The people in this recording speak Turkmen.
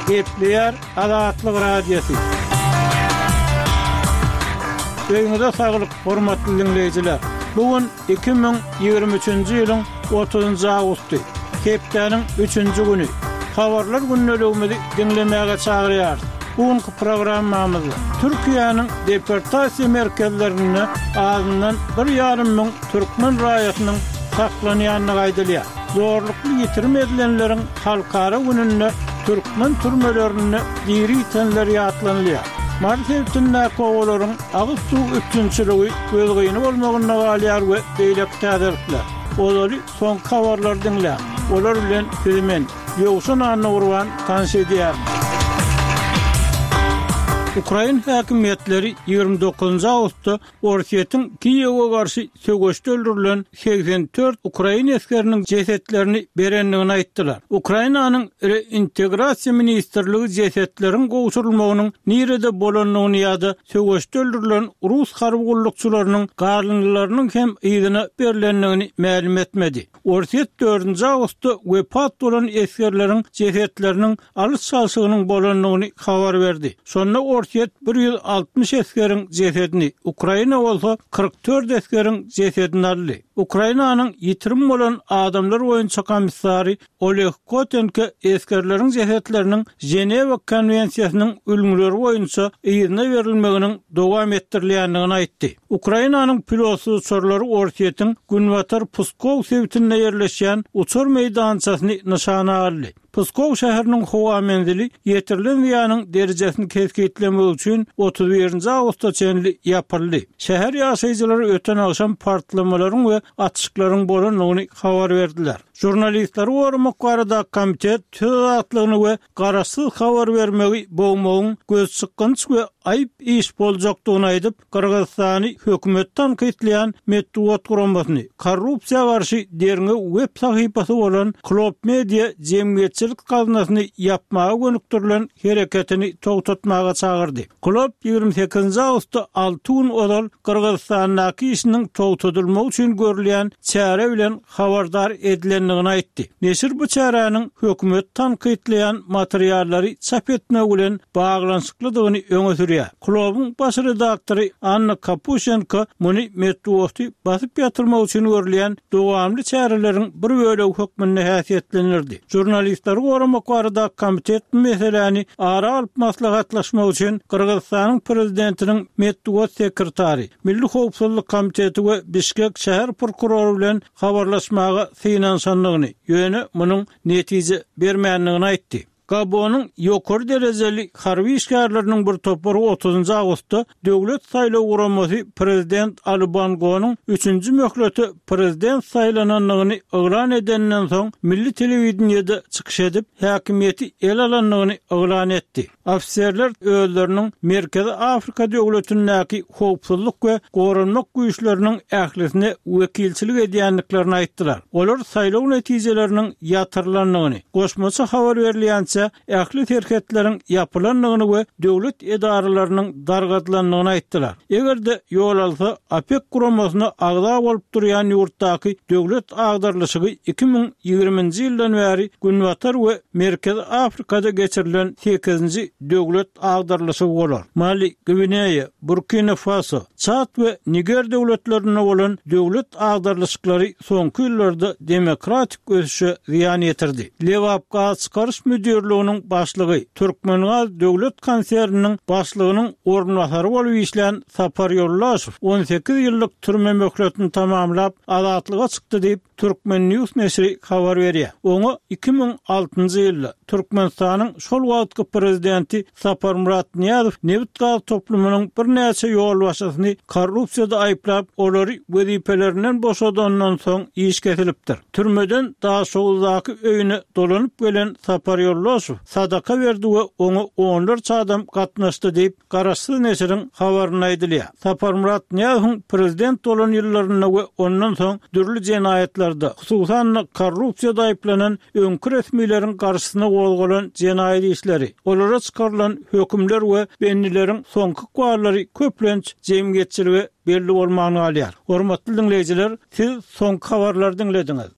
Gepleyer Azatlyk Radiosu. Öýüňizde saglyk, hormatly dinleýijiler. Bugün 2023-nji ýylyň 30-njy awgusty. Hepdeniň 3-nji güni. Habarlar günnäligimizi dinlemäge çagyrýar. Bugünkü programmamyzda Türkiýanyň deportasiýa merkezlerine azyndan 1,5 müň türkmen raýatynyň saklanýanyny aýdylýar. Zorlukly ýitirim edilenleriň halkara gününde türkmen türmelerine diri tenler ýatlanylýar. Martewtünde kowalaryň agyz suw üçinçiligi gözgöýüni bolmagyna galýar we beýlek täzirler. Olary son habarlar dinlä. Olar bilen filmen ýogsun anna urwan tanış edýär. Ukrayna häkimetleri 29 awgustda Orsiýetyň Kiýewe garşy sögüşde öldürilen 84 Ukrayna askeriniň jesetlerini berenligini aýtdylar. Ukrainanyň reintegrasiýa ministrligi jesetleriň gowşurulmagynyň nirede bolanlygyny ýa-da sögüşde öldürilen Rus harby gullukçylarynyň garlynlarynyň hem ýygyna berilenligini ma'lum etmedi. Orsiýet 4 awgustda wepat bolan askerleriň jesetleriniň alyş çalşygynyň bolanlygyny habar berdi. Sonra Orsiýet 160 askeriň jesedini, Ukraina bolsa 44 askeriň jesedini aldy. Ukrainanyň ýitirim bolan adamlar boýunça komissary Oleg Kotenko askerleriň jesetleriniň Ženewa konwensiýasynyň ölümleri boýunça ýygyna berilmeginiň dowam etdirilýändigini aýtdy. Ukrainanyň pilotsy uçurlary Orsiýetyň Günwatar Pskov sewtinde ýerleşýän uçur meýdançasyny nyşana aldy. Pskov şäheriniň howa menzili ýetirilen ýanyň derejesini kesgitlemek üçin 31 awgustda çenli ýapyldy. Şäher ýaşaýjylary öten akşam partlamalaryň we atışyklaryň bolanlygyny habar berdiler. Jurnalistler gorumak barada komitet tüzatlygyny we garaşsyz habar bermegi bolmagyň göz çykgynç we aýyp iş boljakdygyny aýdyp, Kyrgyzstany hökümet tanqidleýän Medwat guramasyny korrupsiýa garşy derňe web sahypasy bolan Klop Media jemgyýetçilik gaznasyny ýapmaga gönükdirilen hereketini togtatmaga çagyrdy. Klop 28 awgustda 6 gün odal Kyrgyzstanyň işiniň togtatylmagy üçin görülýän çäre bilen habardar edilenligini aýtdy. Neşir bu çäranyň hökümet tanqidleýän materiallary çap etmek bilen baglanşyklydygyny öňe sürýär. Klopyň baş redaktory Anna Kapushenko muny Medwat'y basyp ýatyrmak üçin görülýän dowamly çäreleriň bir bölegi hökmünde häsiýetlenirdi. Jurnalistler goramak barada komitet meseleni ara alyp maslahatlaşmak üçin Kyrgyzstanyň prezidentiniň Medwat sekretary, Milli Howpsuzlyk komiteti we Bişkek şäher prokuroru bilen habarlaşmaga synanşanlygyny, ýöne munyň netije bermänligini aýtdy. Gabonyň ýokary derejeli harby işgärleriniň bir topary 30 awgustda döwlet saýlaw guramasy prezident Ali Bongo'nyň 3-nji möhleti prezident saýlananlygyny oglan edenden soň milli telewizionyada çykyş edip häkimiýeti el alanlygyny oglan etdi. Ofisiýerler özleriniň Merkezi Afrika döwletindäki howpsuzlyk we gorunmak güýçleriniň ählisine wekilçilik edýänliklerini aýtdylar. Olar saýlaw netijeleriniň ýatyrlanlygyny, goşmaça habar berilýänçe ähli terketleriň ýapylanlygyny we döwlet edaralarynyň dargatlanlygyny aýtdylar. Egerde ýol alsa, APEC guramasyna agda bolup durýan ýurtdaky döwlet agdarlyşygy 2020-nji ýyldan bäri Günwatar we Merkezi Afrikada geçirilen 8-nji döwlet agdarlyşygy bolar. Mali, Gvineya, Burkina Faso, Çad we Niger döwletlerine bolan döwlet agdarlyşyklary soňky ýyllarda demokratik ösüşe ziýan ýetirdi. Lewapga çykarış müdürlüğünün başlygy, Türkmengaz döwlet konserniniň başlygynyň ornwasary bolup işlän Sapar Ýollaşow 18 ýyllyk türme möhletini tamamlap azatlyga çykdy diýip Türkmen News neşri habar berýär. Oňa 2006-njy ýylda Türkmenistanyň şol wagtky prezidenti Sapar Murat Niýazow Neft gaz toplumynyň bir näçe ýol başçysyny korrupsiýada aýplap, olary wezipelerinden boşadandan soň iş kesilipdir. Türmeden daha şowdaky öýüne dolanyp gelen Sapar Ýollaşow sadaka berdi we oňa onlarça adam gatnaşdy diýip garaşsyz neşriň habaryny aýdylýar. Sapar Murat Niýazow prezident bolan ýyllaryna we ondan soň dürli jenaýetler ýyllarda hususan korrupsiýada aýplanan öňkü resmiýleriň garşysyna golgalan jenaýat işleri, olara çykarylan hökümler we bennileriň soňky guarlary köplenç jemgyýetçiligi belli bolmagyny alýar. Hormatly dinleýijiler, siz soňky habarlary dinlediňiz.